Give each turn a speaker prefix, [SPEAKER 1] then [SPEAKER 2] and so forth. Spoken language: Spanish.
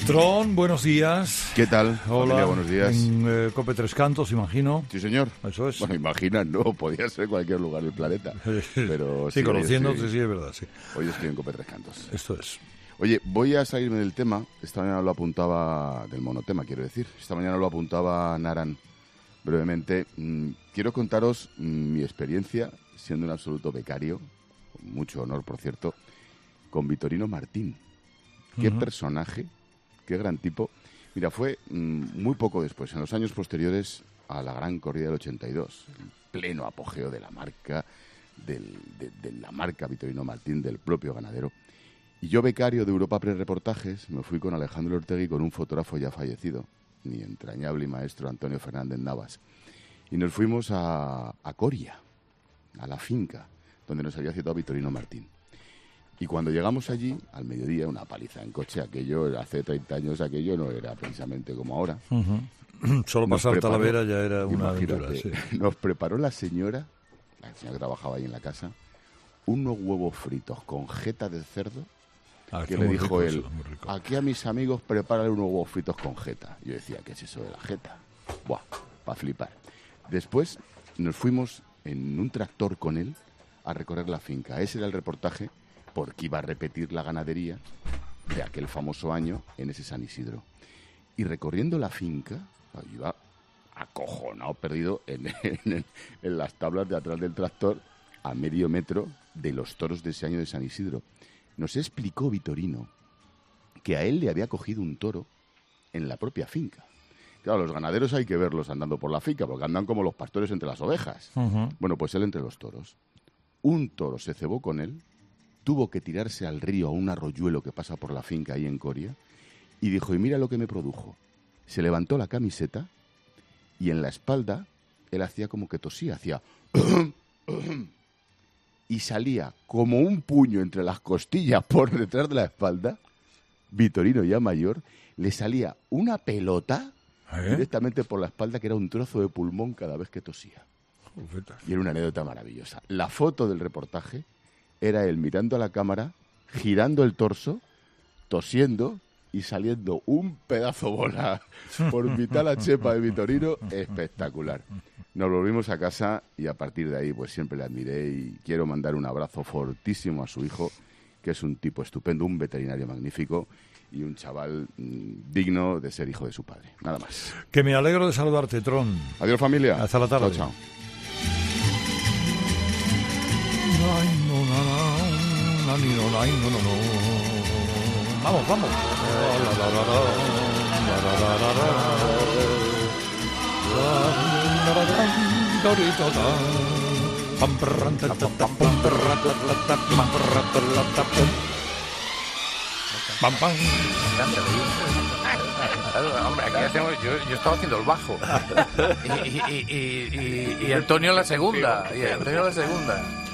[SPEAKER 1] Tron, buenos días.
[SPEAKER 2] ¿Qué tal?
[SPEAKER 1] Hola,
[SPEAKER 2] Familia, buenos días.
[SPEAKER 1] En Cope Tres Cantos, imagino.
[SPEAKER 2] Sí, señor.
[SPEAKER 1] Eso es.
[SPEAKER 2] Bueno, imaginas, no, podía ser cualquier lugar del planeta. Pero
[SPEAKER 1] sí, conociéndote,
[SPEAKER 2] hoy
[SPEAKER 1] sí, es verdad, sí.
[SPEAKER 2] Hoy estoy en Cope Tres Cantos.
[SPEAKER 1] Esto es.
[SPEAKER 2] Oye, voy a salirme del tema. Esta mañana lo apuntaba, del monotema, quiero decir. Esta mañana lo apuntaba Naran brevemente. Quiero contaros mi experiencia, siendo un absoluto becario, con mucho honor, por cierto, con Vitorino Martín. Qué personaje, qué gran tipo. Mira, fue muy poco después, en los años posteriores a la gran corrida del 82, el pleno apogeo de la marca, de la marca Vitorino Martín, del propio ganadero. Y yo, becario de Europa Press Reportajes, me fui con Alejandro Ortegui, con un fotógrafo ya fallecido, mi entrañable y maestro Antonio Fernández Navas. Y nos fuimos a Coria, a la finca, donde nos había citado Vitorino Martín. Y cuando llegamos allí, al mediodía, una paliza en coche, aquello, hace 30 años, aquello no era precisamente como ahora.
[SPEAKER 1] Solo pasar Talavera ya era una aventura, sí.
[SPEAKER 2] Nos preparó la señora que trabajaba ahí en la casa, unos huevos fritos con jeta de cerdo, que le dijo él, aquí a mis amigos prepárale unos huevos fritos con jeta. Yo decía, ¿qué es eso de la jeta? Buah, para flipar. Después nos fuimos en un tractor con él a recorrer la finca. Ese era el reportaje, porque iba a repetir la ganadería de aquel famoso año en ese San Isidro. Y recorriendo la finca, iba acojonado, perdido en las tablas de atrás del tractor, a medio metro de los toros de ese año de San Isidro. Nos explicó Vitorino que a él le había cogido un toro en la propia finca. Claro, los ganaderos hay que verlos andando por la finca, porque andan como los pastores entre las ovejas. Bueno, pues él entre los toros. Un toro se cebó con él, tuvo que tirarse al río, a un arroyuelo que pasa por la finca ahí en Coria, y dijo, y mira lo que me produjo. Se levantó la camiseta y en la espalda él hacía como que tosía, hacía... y salía como un puño entre las costillas por detrás de la espalda. Vitorino, ya mayor, le salía una pelota directamente por la espalda, que era un trozo de pulmón cada vez que tosía. Y era una anécdota maravillosa. La foto del reportaje era él mirando a la cámara, girando el torso, tosiendo y saliendo un pedazo bola por mitad la chepa de Vitorino, espectacular. Nos volvimos a casa y a partir de ahí pues siempre le admiré y quiero mandar un abrazo fortísimo a su hijo, que es un tipo estupendo, un veterinario magnífico y un chaval digno de ser hijo de su padre. Nada más.
[SPEAKER 1] Que me alegro de saludarte, Tron.
[SPEAKER 2] Adiós, familia.
[SPEAKER 1] Hasta la tarde.
[SPEAKER 2] Chao, chao.
[SPEAKER 1] Vamos, vamos.
[SPEAKER 3] Hombre, aquí hacemos, yo estaba haciendo el bajo y Antonio la segunda.